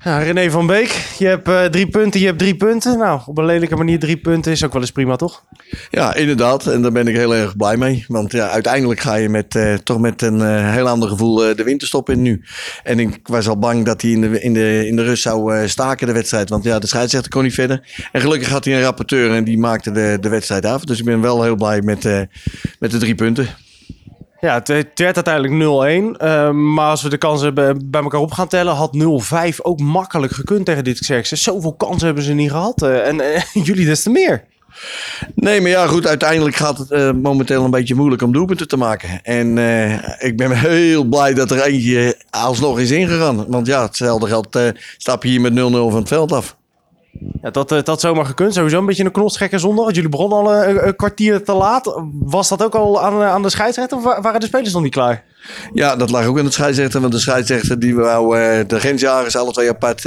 Ja, René van Beek, je hebt 3 punten, je hebt 3 punten. Nou, op een lelijke manier 3 punten is ook wel eens prima, toch? Ja, inderdaad. En daar ben ik heel erg blij mee. Want ja, uiteindelijk ga je toch met een heel ander gevoel de winterstop in nu. En ik was al bang dat hij in de rust zou staken, de wedstrijd. Want ja, de scheidsrechter kon niet verder. En gelukkig had hij een rapporteur en die maakte de wedstrijd af. Dus ik ben wel heel blij met de 3 punten. Ja, het werd uiteindelijk 0-1. Maar als we de kansen bij elkaar op gaan tellen, had 0-5 ook makkelijk gekund tegen dit Xerxes. Zoveel kansen hebben ze niet gehad. En jullie des te meer. Nee, maar ja, goed. Uiteindelijk gaat het momenteel een beetje moeilijk om doelpunten te maken. En ik ben heel blij dat er eentje alsnog is ingegaan. Want ja, hetzelfde geldt, stap je hier met 0-0 van het veld af. Ja, dat had zomaar gekund. Sowieso een beetje een knotsgekke zondag. Want jullie begonnen al een kwartier te laat. Was dat ook al aan de scheidsrechter of waren de spelers nog niet klaar? Ja, dat lag ook aan de scheidsrechter. Want de scheidsrechter die wou de grensjagers alle twee apart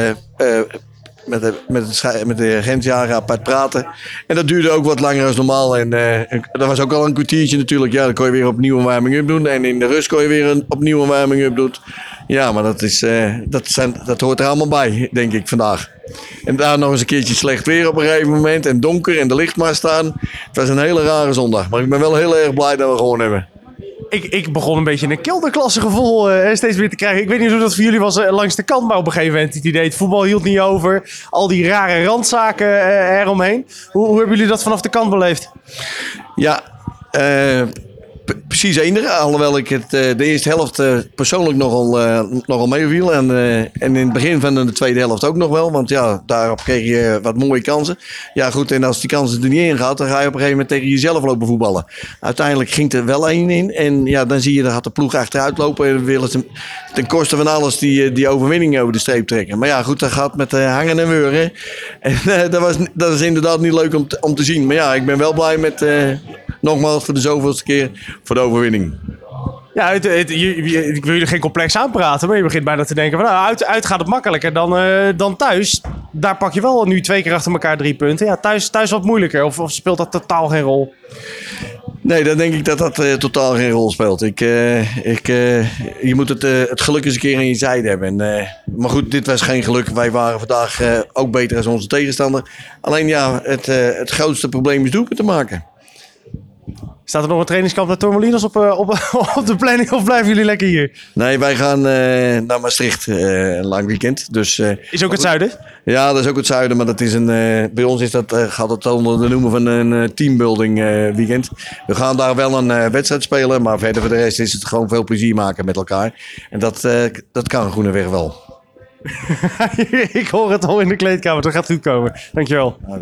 met de grensjager apart praten. En dat duurde ook wat langer dan normaal. En dat was ook al een kwartiertje natuurlijk. Ja, dan kon je weer opnieuw een warming-up doen. En in de rust kon je weer opnieuw een warming-up doen. Ja, maar dat hoort er allemaal bij, denk ik, vandaag. En daar nog eens een keertje slecht weer op een gegeven moment. En donker en de licht maar staan. Het was een hele rare zondag. Maar ik ben wel heel erg blij dat we gewonnen hebben. Ik begon een beetje een kelderklasse gevoel steeds weer te krijgen. Ik weet niet hoe dat voor jullie was langs de kant. Maar op een gegeven moment het idee, het voetbal hield niet over. Al die rare randzaken eromheen. Hoe hebben jullie dat vanaf de kant beleefd? Ja, precies eender. Alhoewel ik het de eerste helft persoonlijk nogal meeviel. En in het begin van de tweede helft ook nog wel. Want ja, daarop kreeg je wat mooie kansen. Ja goed, en als die kansen er niet in gaat, dan ga je op een gegeven moment tegen jezelf lopen voetballen. Uiteindelijk ging er wel één in. En ja, dan zie je, dan gaat de ploeg achteruit lopen. En willen ze ten koste van alles die overwinning over de streep trekken. Maar ja goed, dat gaat met hangen en weuren. En dat is inderdaad niet leuk om te zien. Maar ja, ik ben wel blij met... nogmaals voor de zoveelste keer voor de overwinning. Ja, ik wil jullie geen complex aanpraten, maar je begint bijna te denken van uit gaat het makkelijker dan thuis. Daar pak je wel nu 2 keer achter elkaar 3 punten. Ja, thuis wat moeilijker of speelt dat totaal geen rol? Nee, dan denk ik dat totaal geen rol speelt. Je moet het geluk eens een keer aan je zijde hebben. Maar goed, dit was geen geluk. Wij waren vandaag ook beter dan onze tegenstander. Alleen ja, het grootste probleem is doelpunten maken. Staat er nog een trainingskamp naar Torremolinos op de planning of blijven jullie lekker hier? Nee, wij gaan naar Maastricht een lang weekend. Dus, is ook het zuiden? Ja, dat is ook het zuiden. Maar dat is bij ons gaat het onder de noemen van een teambuilding weekend. We gaan daar wel een wedstrijd spelen. Maar verder voor de rest is het gewoon veel plezier maken met elkaar. En dat kan Groeneweg wel. Ik hoor het al in de kleedkamer. Dat gaat goed komen. Dankjewel.